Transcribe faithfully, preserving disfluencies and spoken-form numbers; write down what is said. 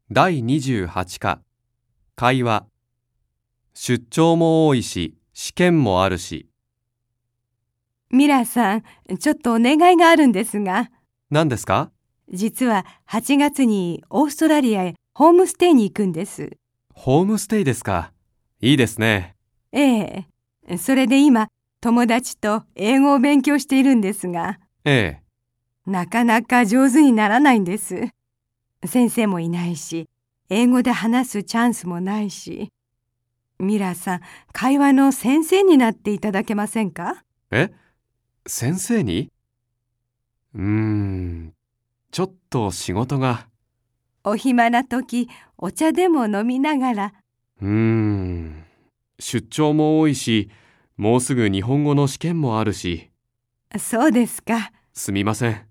だいにじゅうはち課、会話。出張も多いし、試験もあるし。 ミラさん、ちょっとお願いがあるんですが。 何ですか？ 実ははちがつにオーストラリアへホームステイに行くんです。 ホームステイですか。いいですね。 ええ。それで今、友達と英語を勉強しているんですが。 ええ。 なかなか上手にならないんです。先生もいないし、英語で話すチャンスもないし。ミラさん、会話の先生になっていただけませんか？ え？先生に？うーん、ちょっと仕事が。 お暇な時、お茶でも飲みながら。 うーん、出張も多いし、もうすぐ日本語の試験もあるし。 そうですか。 すみません。